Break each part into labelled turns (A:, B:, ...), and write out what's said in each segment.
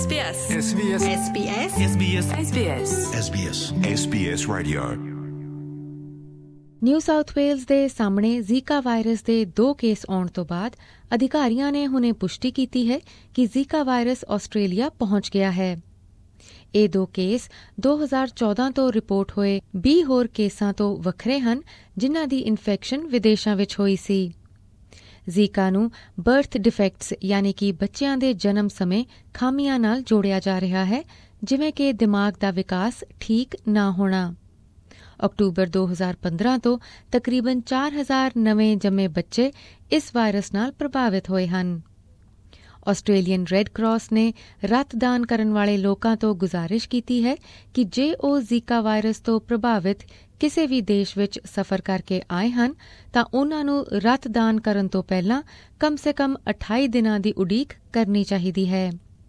A: SBS
B: SBS
A: SBS
B: SBS
A: SBS
B: SBS SBS Radio
C: New South Wales ਦੇ ਸਾਹਮਣੇ Zika virus ਦੇ 2 case ਆਉਣ ਤੋਂ ਬਾਅਦ ਅਧਿਕਾਰੀਆਂ ਨੇ ਹੁਣੇ ਪੁਸ਼ਟੀ ਕੀਤੀ ਹੈ ਕਿ ਜ਼ੀਕਾ ਵਾਇਰਸ ਆਸਟ੍ਰੇਲੀਆ ਪਹੁੰਚ ਗਿਆ ਹੈ। ਇਹ 2 ਕੇਸ 2014 ਤੋਂ ਰਿਪੋਰਟ ਹੋਏ 20 ਹੋਰ ਕੇਸਾਂ ਤੋਂ ਵੱਖਰੇ ਹਨ ਜਿਨ੍ਹਾਂ ਦੀ ਇਨਫੈਕਸ਼ਨ ਵਿਦੇਸ਼ਾਂ ਵਿੱਚ ਹੋਈ ਸੀ। ਜ਼ੀਕਾ ਨੂੰ ਬਰਥ ਡਿਫੈਕਟਸ ਯਾਨੀ ਕਿ ਬੱਚਿਆਂ ਦੇ ਜਨਮ ਸਮੇਂ ਖਾਮੀਆਂ ਨਾਲ ਜੋੜਿਆ ਜਾ ਰਿਹਾ ਹੈ, ਜਿਵੇਂ ਕਿ ਦਿਮਾਗ ਦਾ ਵਿਕਾਸ ਠੀਕ ਨਾ ਹੋਣਾ। ਅਕਤੂਬਰ 2015 ਤੋਂ ਤਕਰੀਬਨ 4000 ਨਵੇਂ ਜੰਮੇ ਬੱਚੇ ਇਸ ਵਾਇਰਸ ਨਾਲ ਪ੍ਰਭਾਵਿਤ ਹੋਏ ਹਨ। ਆਸਟ੍ਰੇਲੀਅਨ ਰੈੱਡ ਕਰਾਸ ਨੇ ਰਕਤਦਾਨ ਕਰਨ ਵਾਲੇ ਲੋਕਾਂ ਤੋਂ ਗੁਜ਼ਾਰਿਸ਼ ਕੀਤੀ ਹੈ ਕਿ ਜੇ ਉਹ ਜ਼ੀਕਾ ਵਾਇਰਸ ਤੋਂ ਪ੍ਰਭਾਵਿਤ ਕਿਸੇ ਵੀ ਦੇਸ਼ ਵਿੱਚ ਸਫ਼ਰ ਕਰਕੇ ਆਏ ਹਨ ਤਾਂ ਉਨ੍ਹਾਂ ਨੂੰ ਰਕਤਦਾਨ ਕਰਨ ਤੋਂ ਪਹਿਲਾਂ ਕਮ ਸੇ ਕਮ 28 ਦਿਨਾਂ ਦੀ ਉਡੀਕ ਕਰਨੀ ਚਾਹੀਦੀ ਹੈ।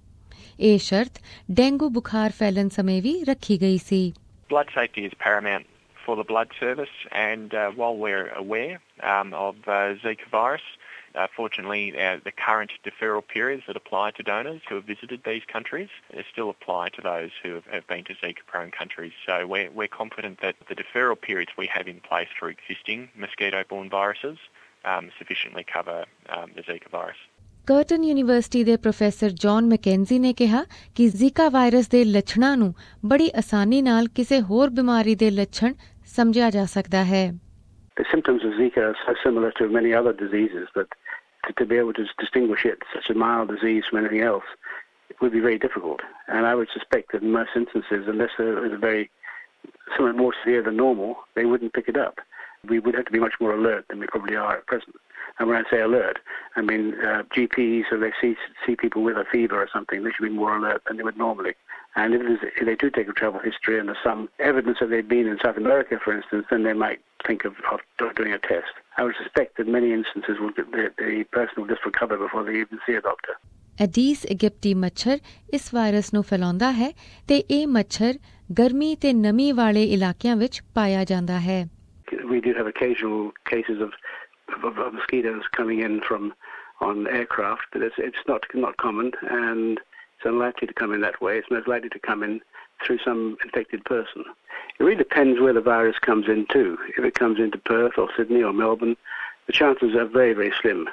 C: ਇਹ ਸ਼ਰਤ ਡੇਂਗੂ ਬੁਖਾਰ ਫੈਲਣ ਸਮੇਂ ਵੀ ਰੱਖੀ ਗਈ ਸੀ।
D: Blood safety is paramount for the blood service, and while we're aware of Zika virus, fortunately the current deferral periods that apply to donors who have visited these countries still apply to those who have been to Zika-prone countries. So we're confident that the deferral periods we have in place for existing mosquito-borne viruses sufficiently cover the Zika virus.
C: Curtin University ਦੇ professor John Mackenzie ਨੇ ਕਿਹਾ ਕਿ Zika virus ਦੇ ਲੱਛਣਾਂ ਨੂੰ ਬੜੀ ਆਸਾਨੀ ਨਾਲ ਕਿਸੇ ਹੋਰ ਬਿਮਾਰੀ ਦੇ ਲੱਛਣ ਸਮਝਿਆ ਜਾ ਸਕਦਾ ਹੈ।
E: The symptoms of Zika are so similar to many other diseases that to be able to distinguish it, such a mild disease from anything else, it would be very difficult. And I would suspect that in most instances, unless there was something more severe than normal, they wouldn't pick it up. We would have to be much more alert than we probably are at present. And when I say alert, I mean GPs, if they see people with a fever or something, they should be more alert than they would normally. And if they do take a travel history and there's some evidence that they've been in South America, for instance, then they might think of doing a test. I would suspect that many instances the person will just recover before they even see a doctor.
C: ਐਡੀਸ ਇਗਿਪਟੀ ਮੱਛਰ ਇਸ virus ਨੂੰ ਫੈਲਾਉਂਦਾ ਹੈ ਤੇ ਇਹ ਮੱਛਰ ਗਰਮੀ ਤੇ ਨਮੀ ਵਾਲੇ ਇਲਾਕਿਆਂ ਵਿੱਚ ਪਾਇਆ ਜਾਂਦਾ ਹੈ।
E: We do have occasional cases of mosquitoes coming in on aircraft, but it's not common, and it's unlikely to come in that way. It's most likely to come in through some infected person. It really depends where the virus comes in too. If it comes into Perth or Sydney or Melbourne, the chances are very, very slim.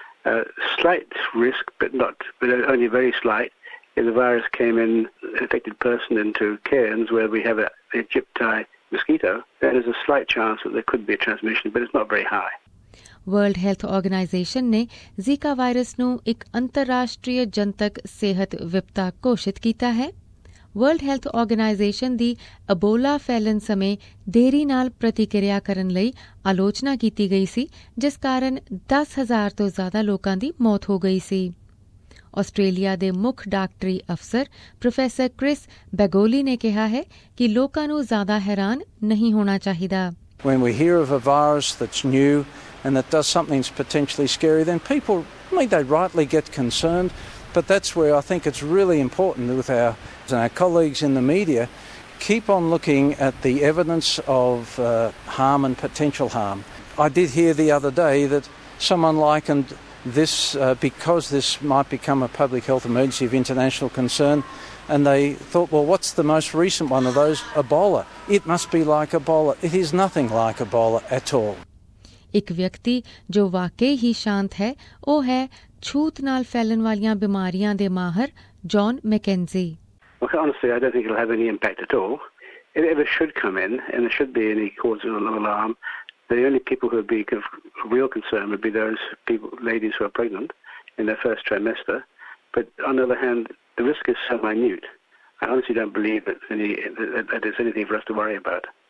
E: Slight risk, but only very slight. If the virus came in, an infected person into Cairns, where we have a Egypti mosquito, then there's a slight chance that there could be a transmission, but it's not very high.
C: World Health Organization ਨੇ Zika virus ਨੂੰ ਇੱਕ ਅੰਤਰਰਾਸ਼ਟਰੀ ਜਨਤਕ ਸਿਹਤ ਵਿਪਤਾ ਘੋਸ਼ਿਤ ਕੀਤਾ ਹੈ। ਵਰਲਡ ਹੈਲਥ ਆਰਗੇਨਾਈਜੇਸ਼ਨ ਦੀ ਅਬੋਲਾ ਫੈਲਣ ਸਮੇਂ ਦੇਰੀ ਨਾਲ ਪ੍ਰਤੀਕਿਰਿਆ ਕਰਨ ਲਈ ਆਲੋਚਨਾ ਕੀਤੀ ਗਈ ਸੀ, ਜਿਸ ਕਾਰਨ 10,000 ਤੋਂ ਜ਼ਿਆਦਾ ਲੋਕਾਂ ਦੀ ਮੌਤ ਹੋ ਗਈ ਸੀ। ਆਸਟ੍ਰੇਲੀਆ ਦੇ ਮੁੱਖ ਡਾਕਟਰੀ ਅਫਸਰ ਪ੍ਰੋਫੈਸਰ ਕ੍ਰਿਸ ਬੈਗੋਲੀ ਨੇ ਕਿਹਾ ਹੈ ਕਿ ਲੋਕਾਂ ਨੂੰ ਜ਼ਿਆਦਾ ਹੈਰਾਨ ਨਹੀਂ ਹੋਣਾ ਚਾਹੀਦਾ।
F: When we hear of a virus that's new and that does something that's potentially scary, then people, they rightly get concerned, but that's where I think it's really important with our colleagues in the media keep on looking at the evidence of harm and potential harm. I did hear the other day that someone likened this, because this might become a public health emergency of international concern, and they thought, well, what's the most recent one of those? Ebola. It must be like Ebola. It is nothing like Ebola at all.
C: ਇੱਕ ਵਿਅਕਤੀ ਜੋ ਵਾਕਈ ਹੀ ਸ਼ਾਂਤ ਹੈ ਉਹ ਹੈ ਛੂਤ ਨਾਲ ਫੈਲਣ ਵਾਲੀਆਂ ਬਿਮਾਰੀਆਂ ਦੇ ਮਾਹਰ John Mackenzie.
E: Well, honestly, I don't think it'll have any impact at all. If it should come in, and there should be any cause of alarm, the only people who would be of real concern would be those ladies who are pregnant in their first trimester. But on the other hand, the risk is so minute. I honestly don't believe that there's anything for us to worry about.